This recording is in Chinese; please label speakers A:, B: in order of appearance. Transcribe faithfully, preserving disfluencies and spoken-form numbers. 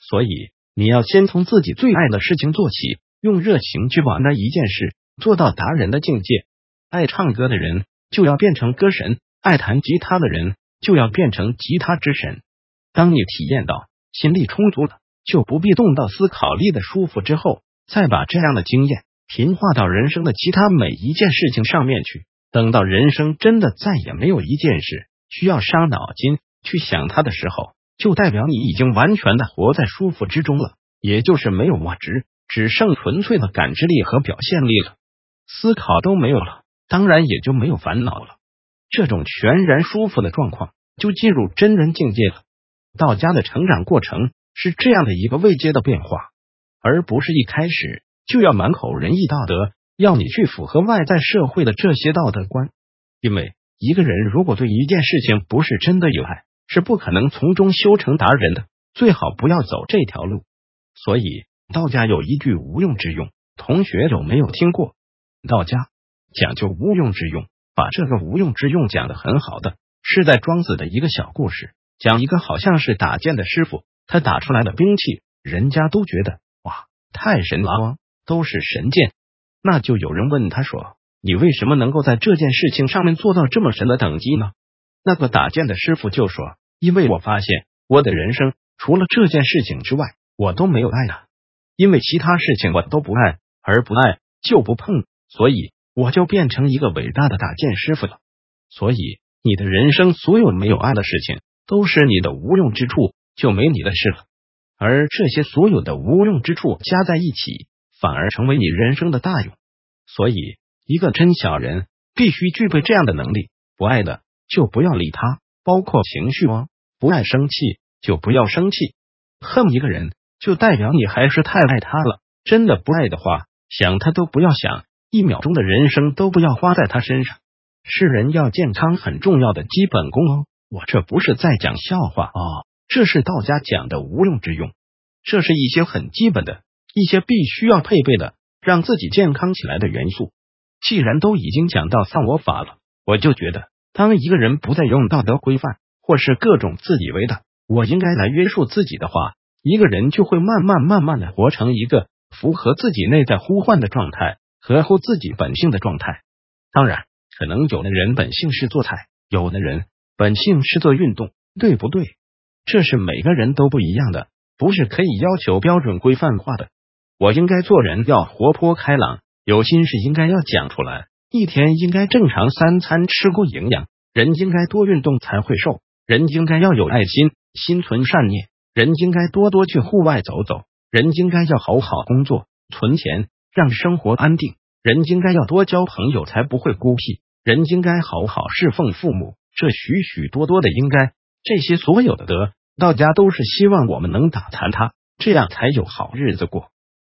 A: 所以你要先从自己最爱的事情做起，用热情去玩的一件事，做到达人的境界。爱唱歌的人就要变成歌神，爱弹吉他的人就要变成吉他之神。当你体验到心力充足了，就不必动到思考力的舒服之后，再把这样的经验平化到人生的其他每一件事情上面去。等到人生真的再也没有一件事需要伤脑筋去想它的时候，就代表你已经完全的活在舒服之中了，也就是没有我执，只剩纯粹的感知力和表现力了。思考都没有了，当然也就没有烦恼了。这种全然舒服的状况就进入真人境界了。道家的成长过程是这样的一个位阶的变化，而不是一开始就要满口仁义道德，要你去符合外在社会的这些道德观。因为一个人如果对一件事情不是真的有爱，是不可能从中修成达人的，最好不要走这条路。所以道家有一句无用之用，同学有没有听过？道家讲究无用之用，把这个无用之用讲得很好的，是在庄子的一个小故事，讲一个好像是打剑的师傅，他打出来的兵器人家都觉得哇太神了，都是神剑。那就有人问他说，你为什么能够在这件事情上面做到这么神的等级呢？那个打剑的师傅就说，因为我发现我的人生除了这件事情之外，我都没有爱了，因为其他事情我都不爱，而不爱就不碰，所以我就变成一个伟大的打剑师傅了。所以你的人生所有没有爱的事情都是你的无用之处，就没你的事了。而这些所有的无用之处加在一起，反而成为你人生的大用。所以一个真小人必须具备这样的能力，不爱的就不要理他，包括情绪哦，不爱生气就不要生气。恨一个人就代表你还是太爱他了，真的不爱的话，想他都不要想，一秒钟的人生都不要花在他身上。世人要健康很重要的基本功哦，我这不是在讲笑话哦，这是道家讲的无用之用，这是一些很基本的一些必须要配备的让自己健康起来的元素。既然都已经讲到丧我法了，我就觉得当一个人不再用道德规范或是各种自以为的我应该来约束自己的话，一个人就会慢慢慢慢的活成一个符合自己内在呼唤的状态，合乎自己本性的状态。当然可能有的人本性是做菜，有的人本性是做运动，对不对？这是每个人都不一样的，不是可以要求标准规范化的。我应该做人要活泼开朗，有心事应该要讲出来，一天应该正常三餐吃够营养，人应该多运动才会瘦，人应该要有爱心，心存善念，人应该多多去户外走走，人应该要好好工作存钱让生活安定，人应该要多交朋友才不会孤僻，人应该好好侍奉父母，这许许多多的应该，这些所有的德，道家都是希望我们能打残它，这样才有好日子过。